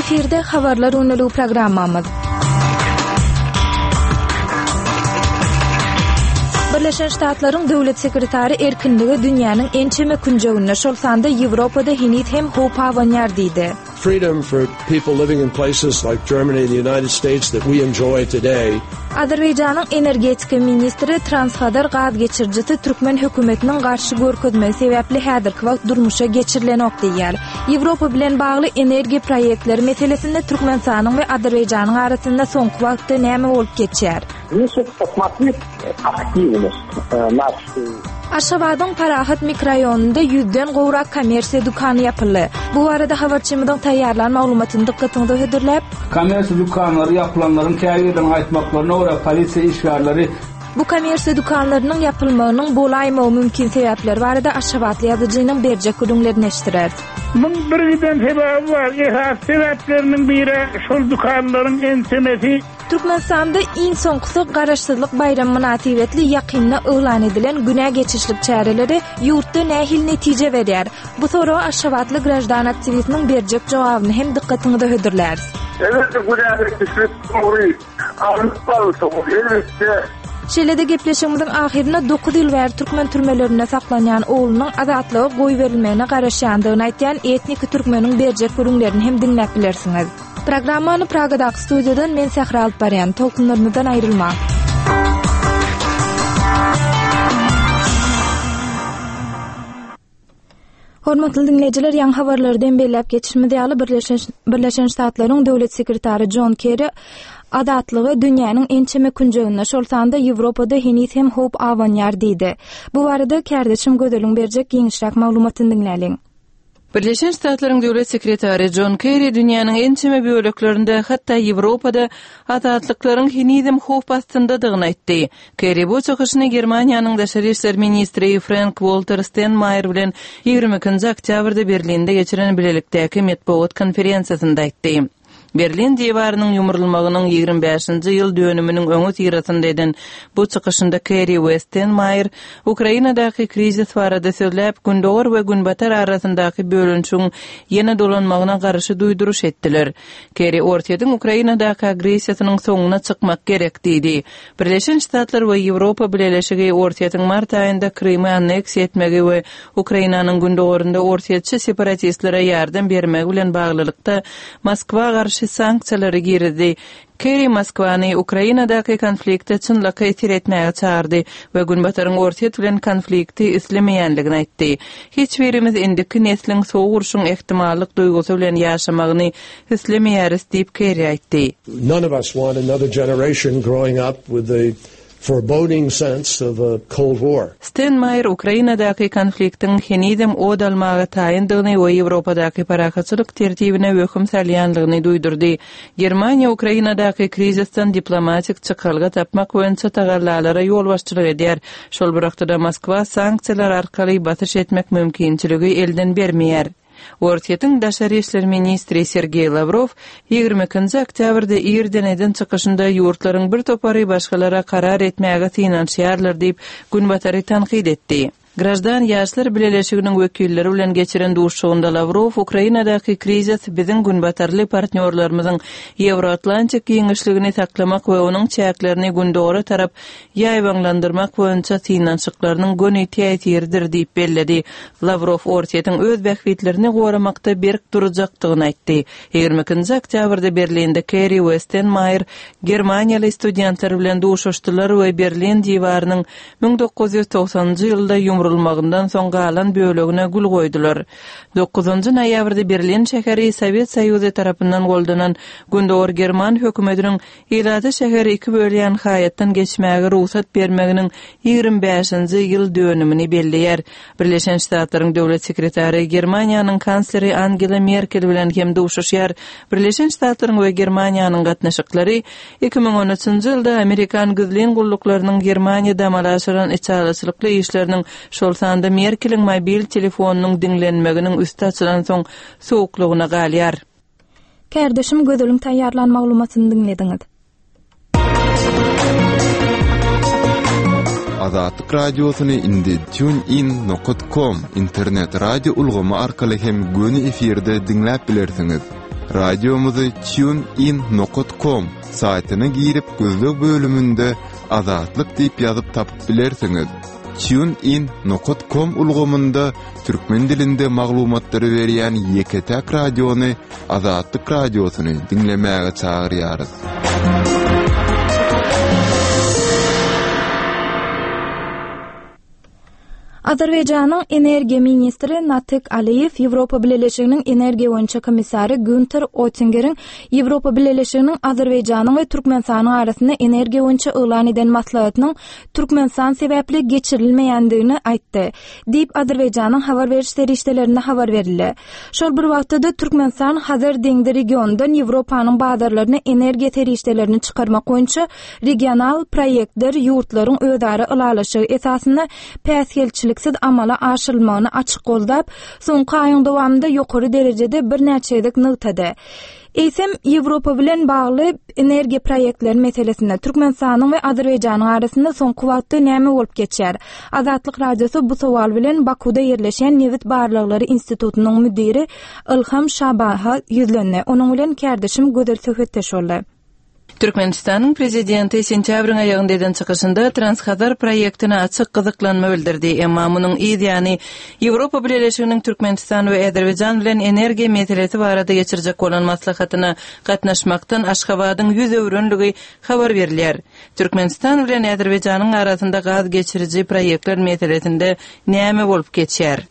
efirde habarlar önülü programmamız. Birleşen Ştatlaryň döwlet sekretary erkinligi dünýäniň en çeme künjeginde şolsanda Ýewropada hinit hem hope awanýar diýdi. Freedom for people living in places like Germany and the United States that we enjoy today. Azerbaýjanyň energetika ministri Transadar gaz geçirjisi Türkmen hökümetiniň garşy görkezmegi sebäpli häzirki wagt durmuşa geçirilenok diýär. Ýewropa bilen bagly energiýa proýektleri meselesinde Türkmenistanyň we Azerbaýjanyň arasynda soňky wagtda näme bolup geçýär? Aşgabatyň Parahat mikroraýonunda 100den gowrak kommersiýa dukany ýapyldy. Bu barada habarçymyň taýýarlan maglumatyny dikkatiňizde hödürläp, kommersiýa dukanlary ýapylanlaryň käýerden aýtmaklaryna görä polisiýa işgärleri bu kommersiýa dukanlarynyň ýapylmagynyň bolaýmagy mümkin sebäpleri barada Aşgabatly ýazyjynyň berjek gürüňlerini eşdirer. Bu birden sebäbi bar. Esas sebäpleriniň biri şol dukanlaryň ensemesi. Türkmenistanda iň soňky garaşsyzlyk bayram münasibetli ýakynda öwlan edilen güne geçişlik çäreleri ýurtda nähil netije berýär. Bu soraw Aşgabatly grajdan aktivistiniň berjek jogabyny hem dikkatiňizde hödürler. Evet, güne geçişlik soruy. Şeýlede gepleşigimiziň ahirine 9 ýyl bäri türkmen türmelerinde saklanýan oğlunyň azatlygy goý berilmegine garaşýandygyny aýtýan etnik türkmeniň berjek gürüňlerini hem dinläp bilersiňiz. Programmany Pragadaky studiýadan men Sahra alyp barýan. Tolkunlarymyzdan aýrylma. Hormatly dinleyijiler, ýa-ni habarlardan belläp geçişmede ýaly Birleşen Ştatlaryň döwlet sekretary John Kerry azatlygy dünýäniň en çeme künjeginde şolsanda Ýewropada hinit hem hope awanýar diýdi. Bu barada kärdeşim gödeliň berjek giňişräk maglumatyny dinläliň. Birleşen Ştatlaryň döwlet sekretary John Kerry dünýäniň en çeme böleklerinde hatda Ýewropada azatlyklaryň hinidem hope astyndadygyny aýtdy. Kerry bu çykyşyny Germaniýanyň daşary işler ministri Frank-Walter Steinmeier bilen 22 oktýabrda Berlinde geçiren bilelikdäki medeniýet konferensiýasynda aýtdy. Berlin diýwarynyň ýumrulmagynyň 25-nji ýyl dönüminiň öňü tirasynda eden bu çykyşynda Kerry we Steinmeier Ukrainadaky krizis barada söýläp, gündogor we günbatar arasyndaky bölünçüň ýene dolanmagyna garşy duýduruş etdiler. Kerry ortadan Ukrainadaky agresiýasynyň soňuna çykmak gerek diýdi. Birleşen Ştatlar we Ýewropa birleşigi ortadan mart aýynda Krymy anneksiýa etmegi we Ukrainanyň gündogorunda ortaçy separatistlere ýardam bermegi bilen baglylykda Moskwa garşy sanksiýalary girdi. Kerry Moskwany Ukrainadaky konflikte çynlaka etir etmäge çağırdy we günbataryň ortaýat bilen konflikti islemeýänligini aýtdy. Hiç birimiz indiki nesliň soğurşuň ehtimallyk duýgusy bilen ýaşamagyny islemeýäris diýip Kerry aýtdy. None of us want another generation growing up with the foreboding sense of a Cold War. Steinmeier Ukrainadaky konfliktiň henidem odalmagy taýyndygyny we Ýewropadaky parakatçylyk tertibine hökm salýanlygyny duýdurdy. Germaniýa Ukrainadaky krizisden diplomatik çykalga tapmak boýunça tagallalara ýol başçylyk edýär. Şol bir wagtda Moskwa sanksiýalar arkaly batyş etmek mümkinçiligi elden bermeýär. Ortaýatyň daşary işler ministri Sergey Lavrov 22 oktýabrda Irdeneden çykyşynda ýurtlaryň bir topary başgalara karar etmäge synanýarlar diýip günbatary tanqid etdi. Grajdan ýaşlar birleşiginiň wekilleri bilen geçiren duruşugynda Lavrov Ukrainadaky krizis biziň günbatarly partnerlarymyzyň Ýewroatlantik giňişligini saklamak we onuň çäklerini gündogry tarap ýaýbanlandyrmak boýunça synançyklarynyň gönüýetýärdir diýip belledi. Lavrov ortaýatyň öz bähwitlerini goramakda berk durajakdygyny aýtdy. 22 oktýabrda Berlinde Kerry we Steinmeier Germaniýaly studentlер bilen duruşdylar we Berlin diýwarynyň 1990-njy ýylda ýumrulmagyndan soň galan bölegine gül goýdular. 9-njy noýabrda Berlin şäheri Sowet Soýuzy tarapyndan goldanan gündogor German hökümetiniň Ýylady şäheri iki bölýän haýatdan geçmäge ruhsat bermeginiň 25-nji ýyl dönümini belleýär. Birleşen Ştatlaryň döwlet sekretary Germaniýanyň kansleri Angela Merkel bilen hem duruşýar. Birleşen Ştatlaryň we Germaniýanyň gatnaşyklary 2013-njy ýylda Amerikan güzlin gulluklarının Germaniýada malaşyran içalasylykly işleriniň şolsanda Merkel'in mobil telefonunyň dinlenmeginiň üstü açylan soň soğuklugyna galýar. Kärdeşim gözüliň taýýarlan maglumatyny dinlediňiz. Azatlyk radiosyny indi tunein.com internet radio ulgamy arkaly hem göni efirde dinläp bilersiňiz. radiomuzu tunein.com saytyna girip gözlük bölümünde azatlyk diýip ýazyp tapyp bilersiňiz. tunein.com ulgamynda türkmen dilinde maglumatlary berýän Ýeketäk radiony, Azatlyk radiosyny dinlemäge çagyrýarys. Azerbaýjanyň energiýa ministri Natyk Aliýew Ýewropa Birleşiginiň energiýa boýunça komissary Günther Oettinger'iň Ýewropa Birleşiginiň Azerbaýjanyň we Türkmenistanyň arasynda energiýa boýunça öýlan eden maslahatynyň Türkmenistan sebäpli geçirilmeýändigini aýtdy. Diýip Azerbaýjanyň habar beriş serişdelerinde habar berildi. Şol bir wagtda Türkmenistan Hazar deňdi regionundan Ýewropanyň bazarlaryna energiýa serişdelerini çykarmak boýunça regional proýektler ýurtlaryň öýdary ylalaşygy esasynda päsgelçilik amala aşylmagyny açyk goldap, soňky aýyň dowamında ýokary derejede bir näçelik nygtady. Eýsem Ýewropa bilen bagly energiýa proýektleri meselesinde Türkmenistanyň we Azerbaýjanyň arasynda soňky wagtda näme bolup geçýär? Azatlyk radiosu bu sowal bilen Bakuda ýerleşen Newit Barlyklary institutynyň müdiri Ilham Şabaha ýüzlendi. Onuň bilen kärdeşim gödel söhbetdeş boldy. Türkmenistanyň prezidenti sentýabryň aýagynda eden çykyşynda Transhazar proýektine açyk gyzyklanma bildirdi. Emma munyň ýa-ni Ýewropa Birleşiginiň Türkmenistan we Azerbaýjan bilen energiýa meselesi barada geçirjek bolan maslahatyna gatnaşmakdan Aşgabatyň ýüz öwrenligi habar berilýär. Türkmenistan bilen Azerbaýjanyň arasynda gaz geçirici proýektler meselesinde näme bolup geçýär?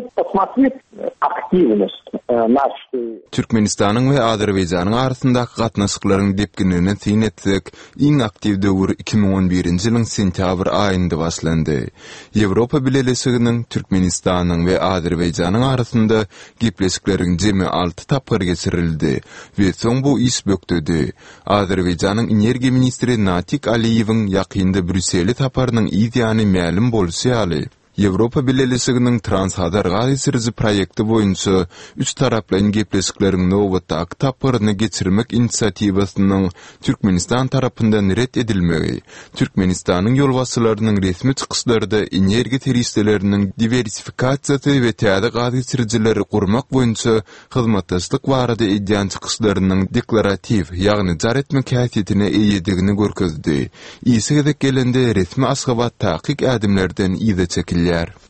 Türkmenistanyň we Azerbaýjanyň arasyndaky gatnaşyklaryň depginini tin etsek, iň aktiv döwür 2011-nji ýylyň sentýabr aýynda başlandy. Ýewropa Birleşiginiň Türkmenistanyň we Azerbaýjanyň arasynda gepleşikleriň jemi 6 tapyr geçirildi we soň bu iş bökdedi. Azerbaýjanyň energiýa ministri Natyk Aliýewiň ýakynda Brüsseli taparynyň ýa-ni ma'lum bolýaly. Ýewropa Birleşiginiň Transhazar gaz geçirici proýekti boýunça 3 taraplyň gepleşikleriň nowatda tapyryny geçirmek inisiatiwasynyň Türkmenistan tarapyndan ret edilmegi, Türkmenistanyň ýolbaşçylarynyň resmi çykyşlarynda energiýa terişdeleriniň diversifikasiýasy we täze gaz geçiricileri gurmak boýunça hyzmatdaşlyk barada edýän çykyşlarynyň deklaratiw, ýagny jar etmek häsiýetine eýedigini görkezdi. Ýa-ni gelende resmi Aşgabat taýyk adimlerden ýa-da çekildi.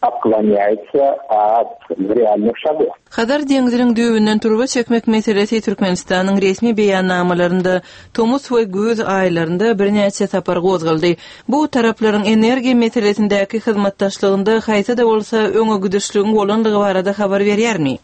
Hazar deňziň düýbünden turba çekmek meselesi Türkmenistanyň resmi beýannamalарynda Tomus we Göz aýlarynda bir näçe tapar gozgaldy. Bu taraplaryň energiýa meselesindäki hyzmatdaşlygynda haýsy da bolsa öňe güdüşlügiň bolandygy barada habar berýärmi?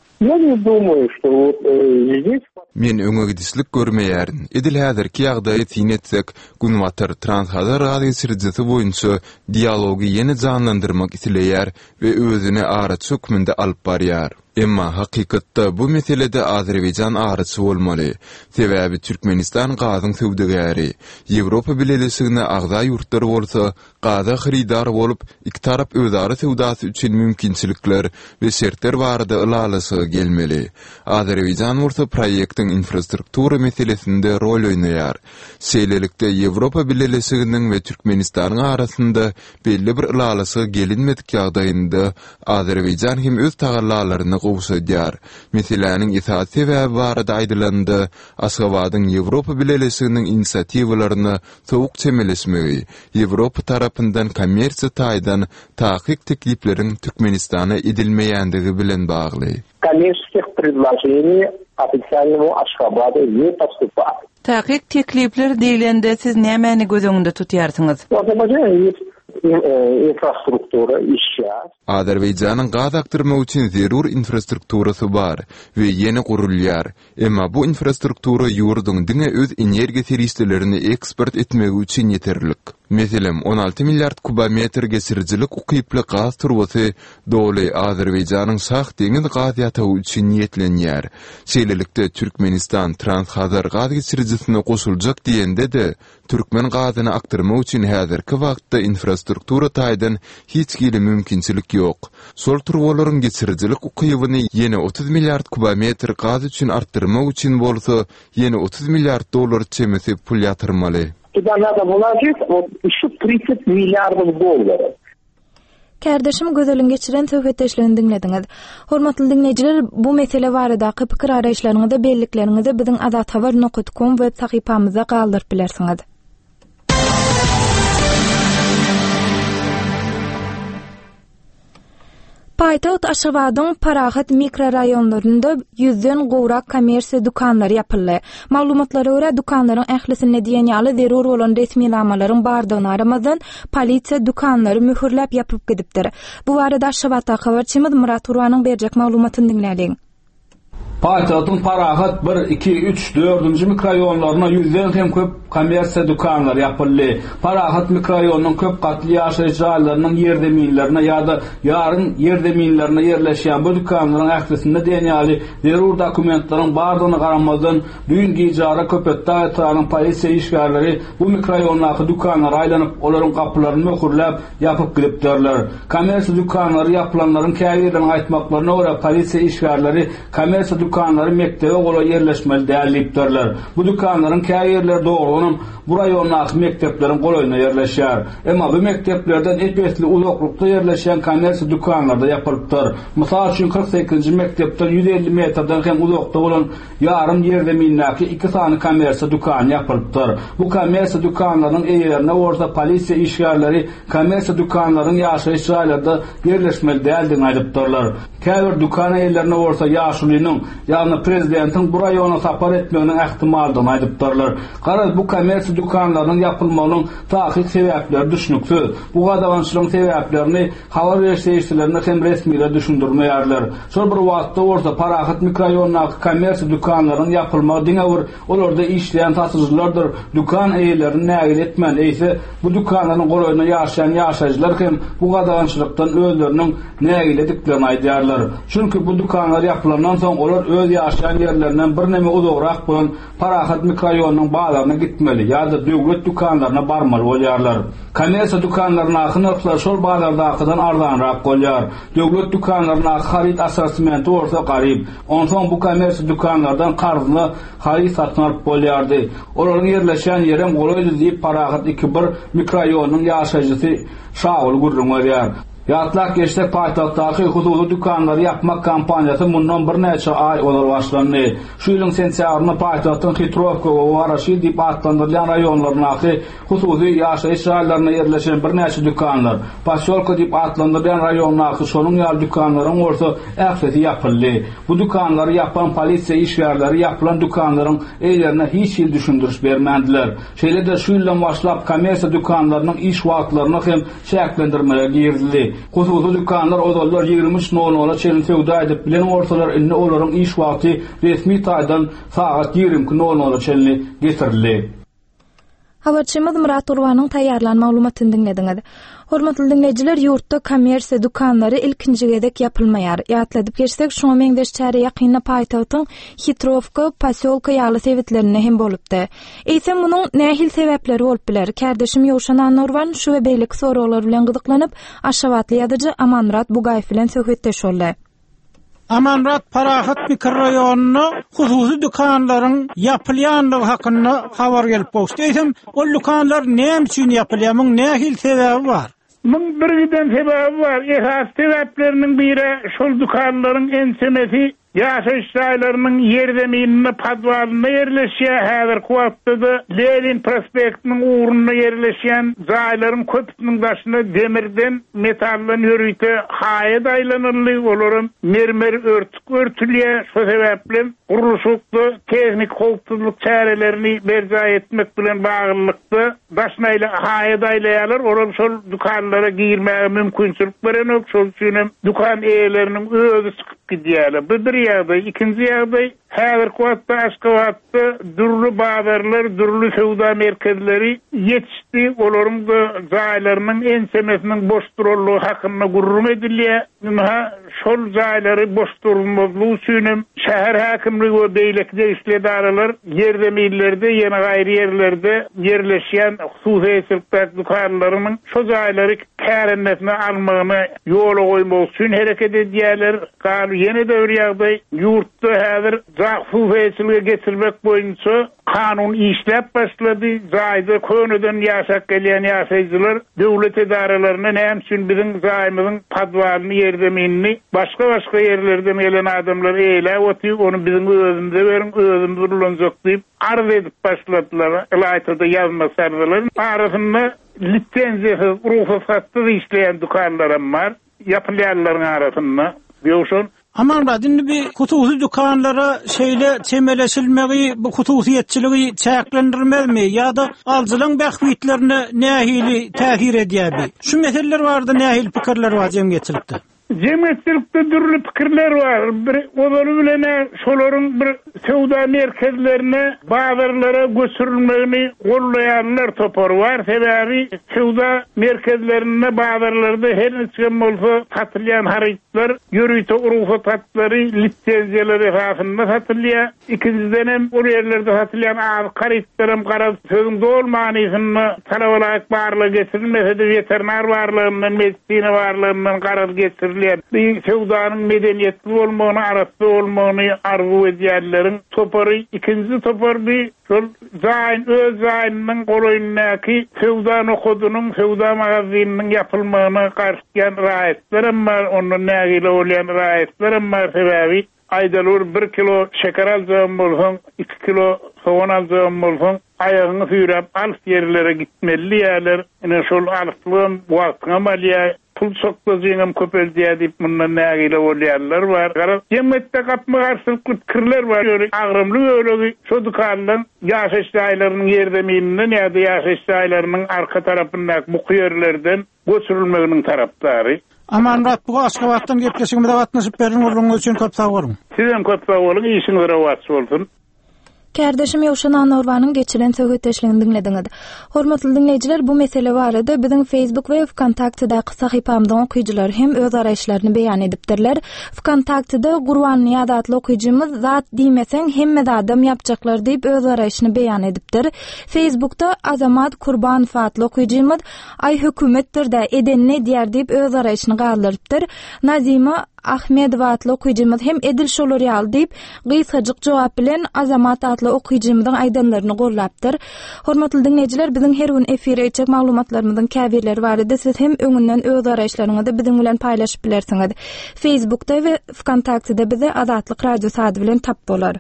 Men öňe gidişlik görmeýärin. Edil häzirki ýagdaýy tin etsek, Gunwater Transhazar gaz geçiricisi boýunça dialogy ýene janlandyrmak isleýär we özüne araç hökmünde alyp barýar. Emma hakykatda bu meselede Azerbaýjan araçy bolmaly. Sebäbi Türkmenistan gazyň söwdegäri. Ýewropa Birleşigine agza ýurtlar bolsa, gaza xaridar bolup, iki tarap özara söwdasy üçin mümkinçilikler we şertler barada ylalaşygy gelmeli. Azerbaýjan bolsa proýektiň infrastruktura meselesinde rol oýnaýar. Şeýlelikde Ýewropa Birleşiginiň we Türkmenistanyň arasynda belli bir ylalaşygy gelinmedik ýagdaýynda Azerbaýjan hem öz tagallalaryny gowşadýar. Meseleniň esas sebäbi barada aýdylandy. Aşgabatyň Ýewropa Birleşiginiň inisiatiwalaryny sowuk çemeleşmegi, Ýewropa tarapyndan kommersiýa taýdan taýyk teklipleriň Türkmenistana edilmeýändigi bilen bagly. Коммерческих предложений официальному Ашхабаду не поступает. Taýyk teklipler diýilende siz nämäni göz öňünde tutýarsyňyz? Infrastruktura işler. Azerbaýjanyň gaz aktyrmak üçin zerur infrastrukturasy bar we ýene gurulýar. Emma bu infrastruktura ýurduň diňe öz energiýa serişdelerini eksport etmegi üçin ýeterlik. Meselem 16 milliard kubometr geçiricilik ukyply gaz turbasy doly Azerbaýjanyň Şah deňiz gaz ýatagy üçin niýetlenýär. Şeýlelikde Türkmenistan Transhazar gaz geçiricisine goşuljak diýende de Türkmen gazyny aktyrmak üçin häzirki wagtda infrastruktura taýdan hiç gili mümkinçilik ýok. Sol turbalaryň geçiricilik ukybyny ýene 30 milliard kubometr gaz üçin artdyrmak üçin bolsa ýene 30 milliard dollar çemesi pul ýatyrmaly. Туда надо вложить вот еще 30 миллиардов долларов. Kardeşim gözelin geçiren söhbetleşlerini dinlediňiz. Hormatly dinleyijiler, bu mesele baradaky pikir araýşlaryňyzy, belliklerinizi biziň azathabar.com web sahypamyzda galdyryp bilersiňiz. Paýtagat Aşgabatyň Parahat mikroraýonlarynda 100den gowrak kommersiýa dukanlary yapyldy. Maglumatlara görä, dukanlaryň ählisine diýen ýaly zerur bolan resmiýetlemelerin bardygyny aramazdan polisiýa dukanlary mühürläp ýapyp gidipdir. Bu barada Aşgabatda habarçymyz Murat Urwanyň berjek maglumatyny dinläýin. Paýtagatın Parahat 1, 2, 3, 4-nji mikroraýonlaryna 100den hem köp kommersiýa dukanlar yapyldy. Parahat mikroraýonynyň köp gatly ýaşaýyş jaýlarynyň ýerdeminlerine ýa-da ýaryn ýerdeminlerine ýerleşýän bu dukanlaryň ählisinde diýen ýaly zerur dokumentlaryň bardygyny garamazdan düýngi ijara köpetde ýatyran polisiýa işgärleri bu mikroraýonlary dukanlara aýlanyp olaryň gapylaryny möhürläp ýapyp gidipdirler. Kommersiýa dukanlary ýapylanlaryň käýerden aýtmaklaryna görä polisiýa işgärleri kommersiýa dukanlary mektebe gola ýerleşmeli dälipdirler. Bu dukanlaryň käýerleri doğrudan bu raýonlaky mektepleriň golaýyna ýerleşýär. Emma bu mekteplerden epesli uzaklykda ýerleşýän kommersiýa dukanlarda ýapylypdyr. Mysal üçin 48-nji mektepden 150 metrden hem uzakda bolan ýarym ýerde minnäki 2 sany kommersiýa dukan ýapylypdyr. Bu kommersiýa dukanlaryň eýerine orta polisiýa işgärleri kommersiýa dukanlaryň ýaşaýyş jaýlarynda ýerleşmeli däldiňi aýdypdyrlar. Käbir dukan eýerlerine orta ýaşulynyň ýa-da prezidentiň bu raýona sapar etmeginiň ähtimalydyny aýdypdyrlar. Garaz bu kommersiýa dukanlarynyň ýapylmagynyň tahyk sebäpleri düşnüksiz. Bu gadawançylygyň sebäplerini habar berişlerine hem resmiýetler düşündirmeýärler. Şol bir wagtda orta Parahat mikroraýonunaky kommersiýa dukanlarynyň ýapylmagy diňe olarda işleýän tasyjylardyr. Dukan eýerlerini nägil etmän eýse bu dukanlaryň golaýyna ýaşaýan ýaşaýjylar hem bu gadawançylykdan özleriniň nägil ediklerini aýdýarlar. Çünki bu dukanlar ýapylandan soň olar öz ýaşaýan ýerlerinden bir neme uzakrak bolan Parahat mikroraýonunyň baglaryna gitmeli ýa-da döwlet dukanlaryna barmaly bolýarlar. Kommersiýa dukanlaryna narxlar şol baglardakydan arzanrak bolýar. Döwlet dukanlaryna harit assortimenti orta garyp. Onsoň bu kommersiýa dukanlardan qarzyny harit satyn alyp bolýardy. Olaryň ýerleşýän ýerem golaýdy diýip Parahat 2-1 mikroraýonynyň ýaşaýjysy Şaul gurrunýar. Ýatlak geçtek paýtagtdaky huzuly dukanlary yapmak kampaniýasy mundan bir neçe ay olar başlandy. Şu ýylyň sentýabrynda paýtagtyň Hitrovka we Waraşy diýip atlandyrılan raýonlarynaky huzuly ýaşaýyş jaýlaryna ýerleşen bir neçe dukanlar, Paşolka diýip atlandyrılan raýonlarynaky şonuň ýaly dukanlaryň orta ähli ýapyldy. Bu dukanlary yapan polisiýa işgärleri ýapylan dukanlaryň eýlerine hiç ýyl düşündiriş bermendiler. Şeýle-de şu ýyldan başlap kommersiýa dukanlarynyň iş wagtlaryny hem şäklendirmeler girildi. Huzuly dukanlar odallar 23:00 çelin söwda edip bilen ortalar inne olaryň iş wagty resmi taýdan saat 20:00 çelini getirildi. Habarçymyz Murat Urwanyň taýýarlan maglumatyny dinlediňiz. Hormatly dinleyijiler, ýurtda kommersiýa dukanlary ilkinji gedek ýapylmaýar. Ýatladyp geçsek, şoňa meňdeş çäre ýakyna paýtagtyň Hitrovka, Pasyolka ýaly sebäplerine hem bolupdy. Eýsem munyň nähil sebäpleri bolup biler? Kardeşim Ýowşan Anurwan şu we beýlik soralar bilen gyzyklanyp, Aşgabatly ýazyjy Amanrat Bugaýew bilen söhbetleşýärler. Amanrat Parahat mikroraýonuny hususy dukanlaryň ýapylýanlygy hakynda habar gelip bolsa, eýsem o dukanlar näme üçin ýapylýar, nähil sebebi bar? Mung bir giden sebebi var. Esas sebäpleriniň biri şol dukanlaryň ensemesi ýaşaýyş jaýlarynyň ýerdeminine padwalyna ýerleşýär. Häzir kuwatda Lenin prospektiniň uğruna ýerleşýän jaýlaryň köpüniň başyna demirden metallan ýörüýte haýat aýlanyrly bolarym mermer örtülýär. Şo sebäplen guruluşykda teknik howpsuzlyk çärelerini berja etmek bilen baglykda başyna haýat aýlaýarlar. Olar şol dukanlara girmäge mümkinçilik berenok. Şol üçin dukan eýleriniň özü çykyp gidýärler. Bir ýagdaý, ikinji ýagdaý häzir kuwatda Aşgabatda durly bazarlar, durly sowda merkezleri ýetişdi. Olaryň da jaýlarynyň ensemesiniň boş durullygy hakynda gurrun edilýär. şol jaýlary boş durulmazlygy üçin şäher häkimligi we beýlekde işledarlar ýerdemillerde ýene gaýry ýerlerde ýerleşýän hususy sirktak dukanlarynyň şo jaýlary kärenmetine almagyny ýola goýmak üçin hereket edýärler. Galy ýene de bir ýagdaý ýurtda häzir hususy getirmek boýunça kanun işlep başlady. Jaýda könüden ýaşap gelýän ýaşaýjylar döwlet edaralaryna näme üçin biziň jaýymyzyň padwalyny ýerdeminini başga ýerlerden gelen adamlar eýle otyp onu biziň özümizde berin özümizde bulanjak diýip arz edip başladylar. Elaýtda ýazmasarlar arasynda lisenziýasiz ruhsatsyz işleýän dukanlar var. Ýapylýarlaryň arasynda ýoşun Aman radinli bir hususy dukanlara şeýle çemeleşilmegi, bu hususiýetçiligi çäklendirmezmi ýa-da aljylyň bähwitlerini nähili täsir edýärbi? Şu meseleler bardy, nähili pikirler bar jemgyýetçilikde. Cemiyetçilikte türlü pikirler var. Oları bilene şolaryň bir sewda merkezlerine, bazarlara göçürilmegini gollaýanlar topar var. Sebäbi sewda merkezlerine, bazarlarda her näçe bolsa satylýan harytlar, ýörüýte ruhsat hatlary, lisenziýalary hasynda satylýar. İkinciden hem o ýerlerde satylýan harytlarym garap sözüň dolmanysyny talabalar barlygy getirilmese de veterinar barlygynyň, medisina barlygynyň garap getirilýär. Sewdanyň medeniýetli bolmagyny, arasy bolmagyny arzu edýärleriň topary. İkinji topar bir şol zaýyn öz zaýynyň golaýyndaky sewda nokodunyň, sewda magazininiň ýapylmagyna garşy raýatlarym bar, onuň nägile bolýan raýatlarym bar. Sebäbi aýdalur 1 kilo şeker aljam bolsaň, 2 kilo soğan aljam bolsaň, aýagyny süýräp alyp ýerlere gitmeli ýerler. Ene şol alyplygyň wagtyna malýa pul sokdazyňam köpeldiýär diýip mundan nägile bolýarlar bar. Garap jemmetde gapma garşylyk kirler bar. Agrymly öýlegi şo dukanlaryň ýaşaş jaýlarynyň ýerdemininden ýa-da ýaşaş jaýlarynyň arka tarapyndaky bu ýerlerden göçürilmeginiň tarapdary. Aman rat bu Aşgabatdan gepleşigimizde gatnaşyp berdiň bolýan üçin köp sag bolun. Sizem köp sag bolun, işiniz rawat bolsun. Kärdeşim Ýowşan Anawrwanyň geçiren söhbetleşligini dinlediňiz. Hormatly dinleýijiler, bu mesele barada biziň Facebook we Wkontaktydaky sahypamyzdan okuyjylar hem öz araýşlaryny beýan edipdirler. Wkontaktyda Gurban Niýaz adly okuyjymyz zat diýmeseň hemme adam ýapjaklar diýip öz araýşyny beýan edipdir. Facebookda Azamat Kurbanov adly okuyjymyz ay hökümetdir de edenine diýär diýip öz araýşyny galdyrypdyr. Nazima Ahmedova adly okuyjymyz hem edil şolar ýal diýip gysgaçyk jogap bilen Azamat adly okuyjymyzyň aýdanlaryny gollapdyr. Hormatly dinleýijiler, biziň her gün efire etjek maglumatlarymyzyň käbirleri barada siz hem öňünden öz araýşlaryňyzy biziň bilen paýlaşyp bilersiňiz. Facebookda we Wkontaktyda bize Azatlyk radio sady bilen tap bolar.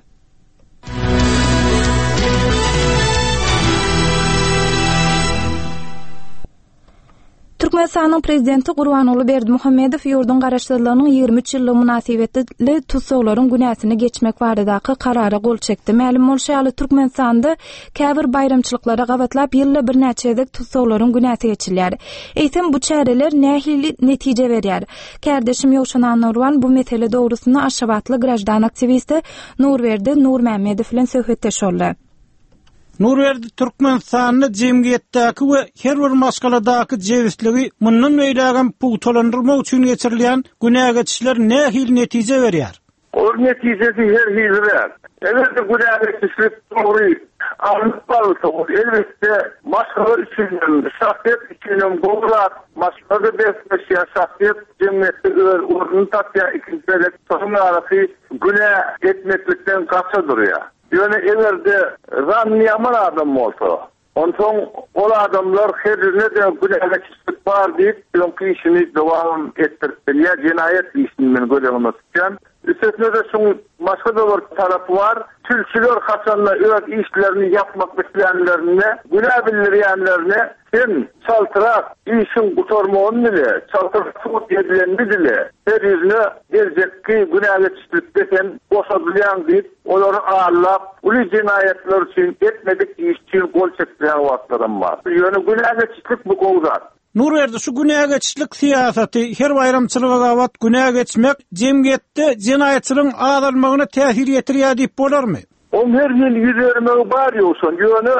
Türkmenistanyň prezidenti Gurbanuly Berdimuhammedow ýurdun garaşdyrlarynyň 23 ýyllyk münasibetli tutsaglaryň günäsini geçmek baradaky karara gol çekdi. Ma'lum bolşaly Türkmenistanda käbir bayramçylyklara gabatlap ýylda bir näçe edek tutsaglaryň günäsi geçilýär. Eýsem bu çäreler nähili netije berýär. Kärdeşim Ýowşan Anawrwan bu mesele dogrusyna Aşgabatly grajdan aktivisti Nurberdi Nurmammedow bilen söhbetleşýärler. Nurberdi Türkmenistanyny jemgyýetdäki we her bir maskaladaky jewistligi mundan beýlägen puwtalandyrmak üçin geçirilýän günägeçişler nähil netije berýär. O netijesi her hilber. Elbette günägeçişlik dogry alyp bolsa, elbette maskalar üçin, şahsiýet üçin gowrak, maskalar besleşýän şahsiýet jemgyýetde öz ornuny tapýar, ikinjide tohum arasy günä etmeklikden gaça durýar. Ýöne egerde zanniýaman adam bolsa, onsoň ol adamlar her birine de günägeçlik bar diýip, ýa-da işini dowam etdirip bilýär, jinayet işini görebilmekden. Üstesine de şoň başga da bir tarapy var. Türkçüler haçanla öz işlerini yapmak isteyenlerine, günah bildirýänlerine sen çaltyrak işin gutarmagyny bile, çaltyrak tut edilendi bile, her ýerine gelecekki günägeçlikde sen boşadylýan diýip, olary ağırlap, uly jinayetler üçin etmedik iş üçin gol çekýän wagtlarym bar. Ýöne günägeçlik bu gowzat. Nurberdi, şu günägeçlik siýasaty, her bayramçylyga gabat günä geçmek jemgyýetde jinayetçiligiň azalmagyna täsir ýetirýär diýip bolarmy? O her ýyl ýüzermegi bar ýoksun. Ýöne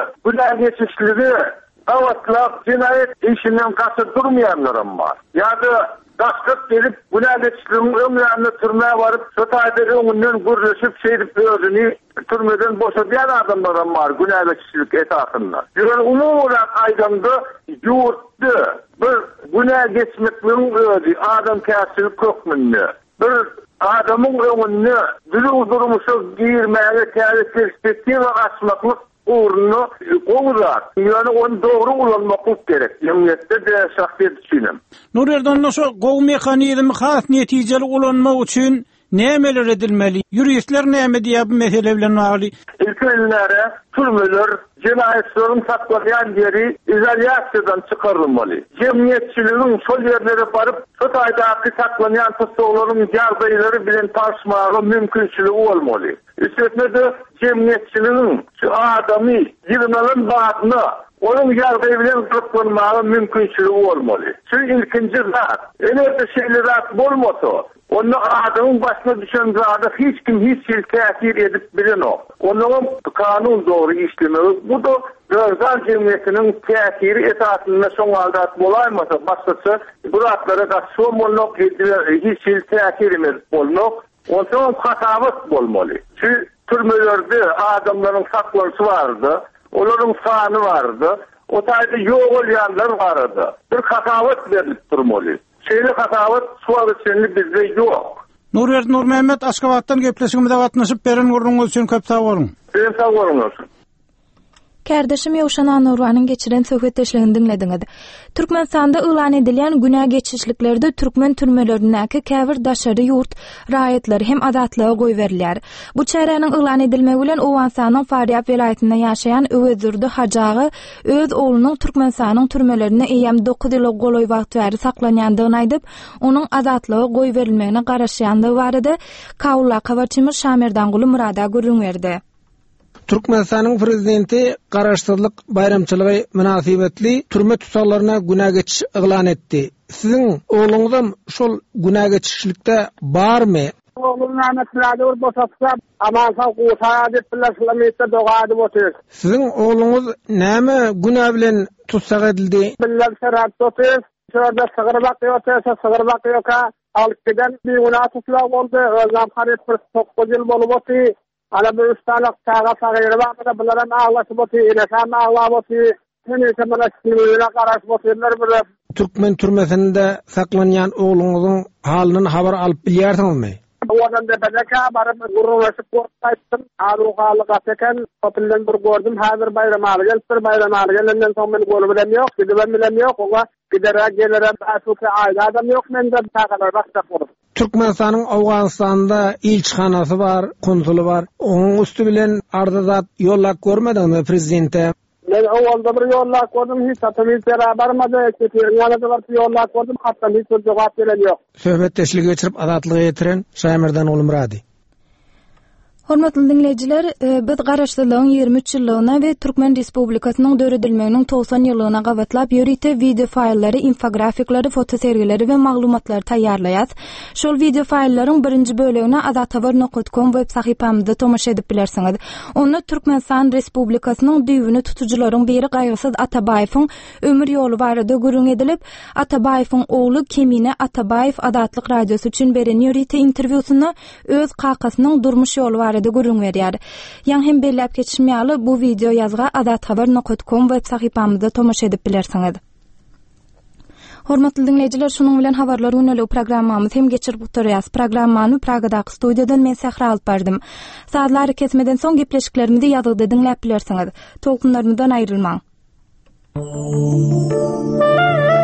günägeçligi gabatlap jinayet işinden gaçyp durmaýanlarym bar. Ýa-da Taşkıp gelip günahgeçliğin ömrünü türmeye varıp Sotay'da önünden gürleşip şeydip özünü türmeden boşadıyan adamlar var günahgeçlilik etatında. Yani umum olarak aydanda yurttu. Bir günah geçmekliğin özü adam kâsilik kökmünü. Bir adamın önünü düzü durmuşu giyirmeye kâsilik perspektiva açmaklık uğrunu oğuzlar. Yani onu doğru kullanmak gerek. Cemiyette de şahsiyet düşünüm. Nurerdan nasıl qoğum mekanizmi has neticeli kullanmak için nemeler edilmeli? Yuristler neme diye bu mesele bilen bağlı? İlk önlere türmeler cinayetlerin saklayan yeri izolyasyondan çıkarılmalı. Cemiyetçiliğin sol yerlere barıp Sotay'daki saklayan tutukluların yargıları bilen tartışmaları mümkünçülüğü olmalı. Üstüne de cemiyetçiliğin şu adamı yığınalım bağını onun yargıbilen tutulmağı mümkünçülüğü olmalı. Çünkü ilkinci zat. Öyle şeyler zat olmasa onu adamın başına düşen zatı hiç kim hiç şey tesir edip bilin o. Onun kanun doğru işlemeyi. Bu da Gözler cemiyetinin tesiri esasında son aldat bolaymasa başkası bu ratlara da somoluk hiç şey tesir edip olmak. Onun hatavat olmalı. Çünkü türmelerde adamların saklanısı vardı. Onların sahanı vardı. O tayda yok olayanlar vardı. Bir hatavat verilip durmalı. Şeyli hatavat sual içinde bizde yok. Nur Mehmet Aşgabat'tan gepleşigimizde gatnaşyp beren gurrunuz üçin köp sag bolun. Ben sag bolun. Kardeşim Yowşan Anurwanyň geçiren söhbetleşlerini dinlediňiz. Türkmenistanda ılan edilen günah geçişliklerde Türkmen türmelerindäki käbir daşary ýurt raýatları hem adatlyga goý berilýär. Bu çäräniň ılan edilmegi bilen Owansanyň Faryab welaýetinde ýaşaýan Öwezurdy Hajagy öz oglunyň Türkmenistanyň türmelerine eýem 9 ýyl goloý wagt bäri saklanýandygyny aýdyp, onuň adatlyga goý berilmegine garaşýandygy barada Kawla Kawarçymyr Şamerdanguly Murada görüň berdi. Türkmenistanyň prezidenti garaşdyrlyk bayramçylygy münasibetli türme tutsaklaryna günah geçiş yglan etdi. Siziň ogluňyzam şol günah geçişlikde barmy? Oğlum Ahmet'lerde bir boşatsa amansa qutaya dep bilaslamyta dogady botyr. Siziň ogluňyz näme günah bilen tutsak edildi? Billar şerat botyr. Şurada sığırbak ýoksa sığırbak ýoka alyp giden bir günah tutsak boldy. Özüm harit bir 9 ýyl bolup otdy. Ala bir ustalyk taga sagyrı wagtda bilaran ağlaşyp otdy, elesam ağlap otdy. Hene mana şeýle garaşyp otyrlar bir. Türkmen türmesinde saklanýan ogluňyzyň halyny habar alyp bilýärsiňizmi? Odan da bedeka barıp gurrulaşyp gortaytdym. Arugalyk ateken populden bir gördüm. Häzir bayramaly gelipdir, bayramaly gelenden soň men golu bilen ýok, gidibem bilen ýok. Oga gidere gelere aşuka aýda adam ýok, mende tagalar başda bolur. Türkmenistanyň Awganistanda ilçihanasy bar, konsuly bar. Onuň üstü bilen arda zat ýollap görmediňmi prezidente? Men owalda bir ýollap gördüm, hiç satymyz berabermedi. Ketirňalada bir ýollap gördüm, hatda hiç jogap beren ýok. Söhbetdeşlik geçirip adatlygy ýetiren Şamerdanguly Murady. Hormatly dinleyijiler, biz garaşdyrlygyň 23 ýyllygyna we Türkmen Respublikasynyň döredilmeginiň 90 ýyllygyna gawatlap ýörite video faýllary, infografiklary, fotosergileri we maglumatlary taýýarlaýas. Şol video faýllaryň birinji bölegine adathabar.com web sahypamyzda tomaşa edip bilersiňiz. Onu Türkmenistan Respublikasynyň düýbüni tutujularyň biri Gaýgysyz Atabaýewiň ömür ýoly barada görüň edilip, Atabaýewiň ogly Kemine Atabaýew Adatlyk radiosy üçin beren ýörite interwýusyny öz kakasynyň durmuş ýoly barada görüň berýär. Ýa hem belläp geçişmýäli bu video ýazga adathabar.com web sahypamyzda tomaşa edip bilersiňiz. Hormatly dinleyijiler, şunuň bilen habarlary ünlü programmamyz hem geçirip oturýas. Programmany Pragadaky studiýadan men Sehra alyp berdym. Saatlary kesmeden soň gepleşiklerimizi ýazgyda dinläp bilersiňiz. Tolkunlarymyzdan aýrylmaň.